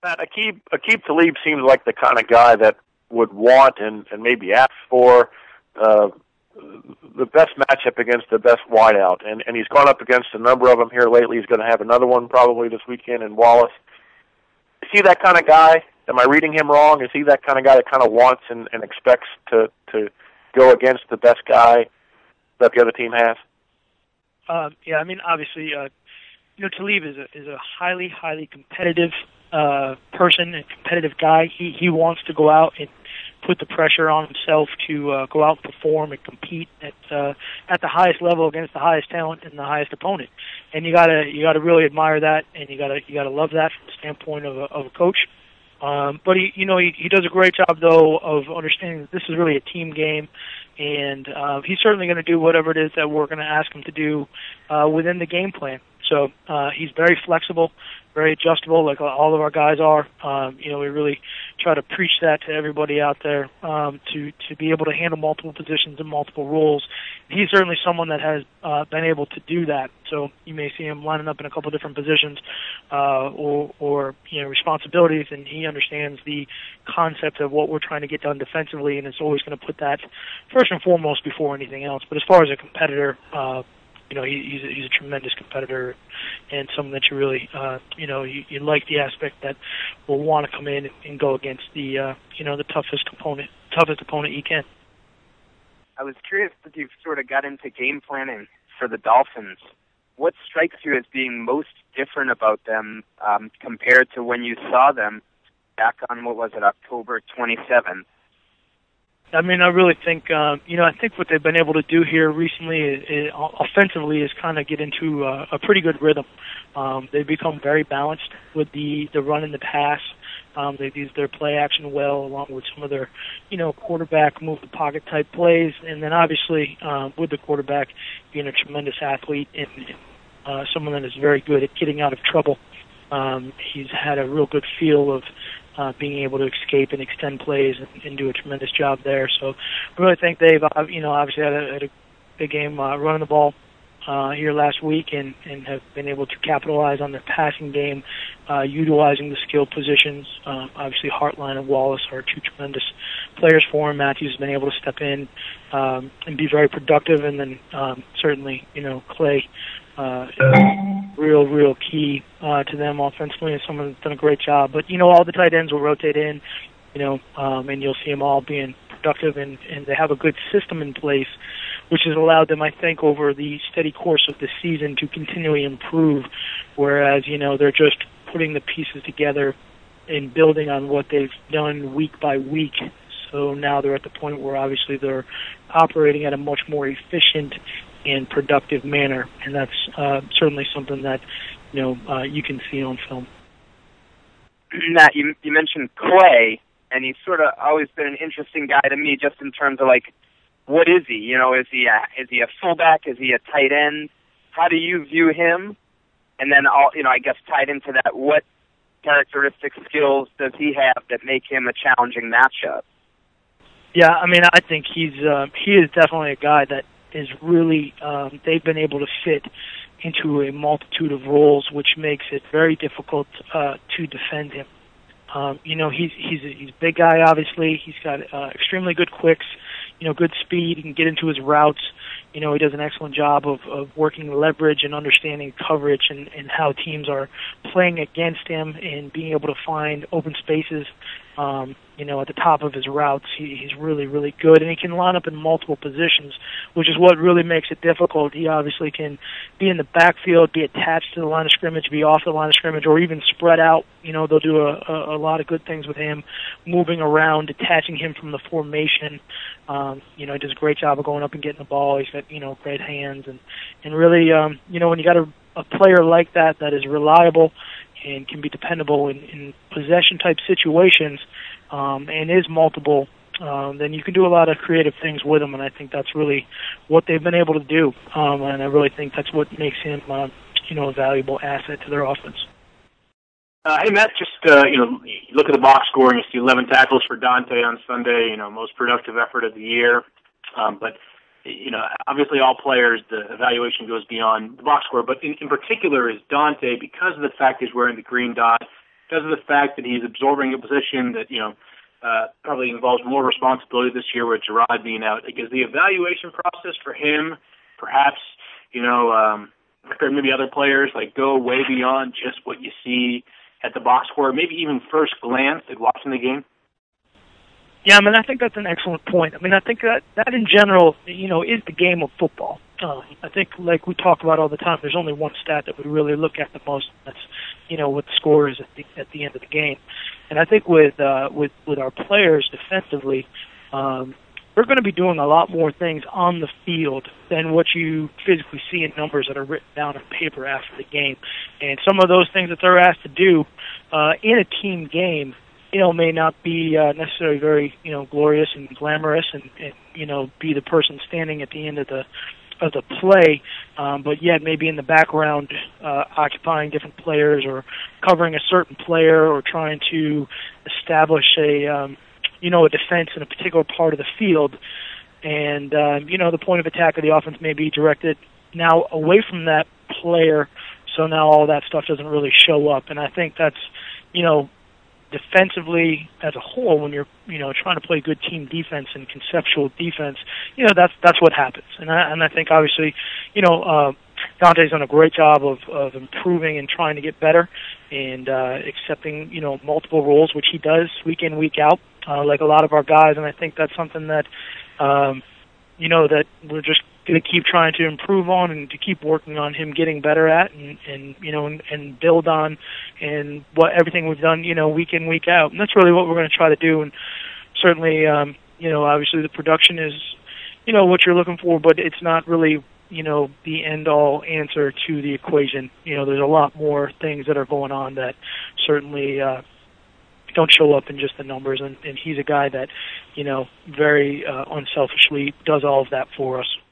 Matt, Aqib Talib seems like the kind of guy that would want and maybe ask for the best matchup against the best wideout, and he's gone up against a number of them here lately. He's going to have another one probably this weekend in Wallace. Is he that kind of guy? Am I reading him wrong? Is he that kind of guy that kind of wants and expects to go against the best guy that the other team has? Yeah, I mean, obviously, Talib is a highly competitive person, a competitive guy. He wants to go out and put the pressure on himself to go out and perform and compete at the highest level against the highest talent and the highest opponent. And you gotta really admire that, and you gotta love that from the standpoint of a coach. But he does a great job though of understanding that this is really a team game, and he's certainly going to do whatever it is that we're going to ask him to do within the game plan. So he's very flexible, very adjustable, like all of our guys are. We really try to preach that to everybody out there to be able to handle multiple positions and multiple roles. He's certainly someone that has been able to do that. So you may see him lining up in a couple of different positions or responsibilities, and he understands the concept of what we're trying to get done defensively, and is always going to put that first and foremost before anything else. But as far as a competitor, he's a tremendous competitor, and someone that you really, you like the aspect that will want to come in and go against the toughest opponent you can. I was curious if you've sort of got into game planning for the Dolphins. What strikes you as being most different about them compared to when you saw them back on, October 27th? I mean, I really think, I think what they've been able to do here recently offensively is kind of get into a pretty good rhythm. They've become very balanced with the run and the pass. They've used their play action well, along with some of their, quarterback move the pocket type plays. And then obviously, with the quarterback being a tremendous athlete and someone that is very good at getting out of trouble, he's had a real good feel of being able to escape and extend plays and do a tremendous job there. So I really think they've, obviously had a big game running the ball here last week and have been able to capitalize on their passing game, utilizing the skill positions. Obviously, Hartline and Wallace are two tremendous players for him. Matthews has been able to step in and be very productive, and then certainly, Clay real key to them offensively, and someone that's done a great job. But all the tight ends will rotate in, and you'll see them all being productive, and they have a good system in place, which has allowed them, I think, over the steady course of the season to continually improve. Whereas they're just putting the pieces together and building on what they've done week by week. So now they're at the point where obviously they're operating at a much more efficient and productive manner, and that's certainly something that you can see on film. Matt, you mentioned Clay, and he's sort of always been an interesting guy to me, just in terms of what is he? Is he a fullback? Is he a tight end? How do you view him? And then I guess tied into that, what characteristic skills does he have that make him a challenging matchup? Yeah, I mean, I think he is definitely a guy that is really, they've been able to fit into a multitude of roles, which makes it very difficult to defend him. He's a big guy, obviously. He's got extremely good quicks, good speed. He can get into his routes. He does an excellent job of working leverage and understanding coverage and how teams are playing against him and being able to find open spaces, at the top of his routes. He's really, really good, and he can line up in multiple positions, which is what really makes it difficult. He obviously can be in the backfield, be attached to the line of scrimmage, be off the line of scrimmage, or even spread out. They'll do a lot of good things with him, moving around, detaching him from the formation. He does a great job of going up and getting the ball. He's got, great hands, and really, when you got a player like that is reliable and can be dependable in possession-type situations, and is multiple, then you can do a lot of creative things with him, and I think that's really what they've been able to do, and I really think that's what makes him, a valuable asset to their offense. Hey, Matt, just, you look at the box score and you see 11 tackles for Dante on Sunday, most productive effort of the year, but obviously all players, the evaluation goes beyond the box score, but in particular is Dante, because of the fact he's wearing the green dot, because of the fact that he's absorbing a position that, probably involves more responsibility this year with Gerard being out? Like, is the evaluation process for him perhaps, maybe other players, like, go way beyond just what you see at the box score, maybe even first glance at watching the game? Yeah, I think that's an excellent point. I think that in general, is the game of football. I think, like we talk about all the time, there's only one stat that we really look at the most, and that's, what the score is at the end of the game. And I think with our players defensively, we're going to be doing a lot more things on the field than what you physically see in numbers that are written down on paper after the game. And some of those things that they're asked to do in a team game, may not be necessarily very, glorious and glamorous and, be the person standing at the end of the play, but yet maybe in the background occupying different players or covering a certain player or trying to establish a defense in a particular part of the field. And, the point of attack of the offense may be directed now away from that player, so now all that stuff doesn't really show up. And I think that's, defensively as a whole, when you're trying to play good team defense and conceptual defense, that's what happens. And I think obviously, Dante's done a great job of improving and trying to get better and accepting multiple roles, which he does week in, week out, like a lot of our guys. And I think that's something that that we're just going to keep trying to improve on and to keep working on him getting better at and build on and everything we've done, week in, week out. And that's really what we're going to try to do. And certainly, obviously the production is, what you're looking for, but it's not really, the end-all answer to the equation. There's a lot more things that are going on that certainly don't show up in just the numbers. And he's a guy that, very unselfishly does all of that for us.